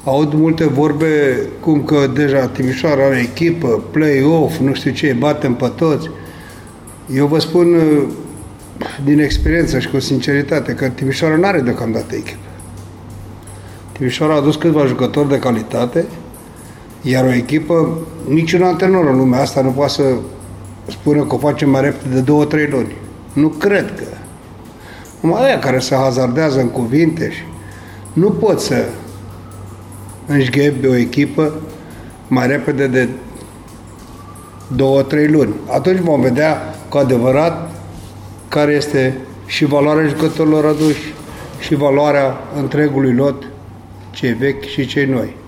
Aud multe vorbe cum că deja Timișoara are echipă, play-off, nu știu ce, batem pe toți. Eu vă spun din experiență și cu sinceritate că Timișoara nu are deocamdată echipă. Timișoara a adus câțiva jucători de calitate, iar o echipă, niciun antrenor în lumea asta nu poate să spună că o face mai repede de 2-3 luni. Nu cred că. Numai aia care se hazardează în cuvinte și nu pot să înșghebi o echipă mai repede de 2-3 luni. Atunci vom vedea cu adevărat care este și valoarea jucătorilor aduși și valoarea întregului lot, cei vechi și cei noi.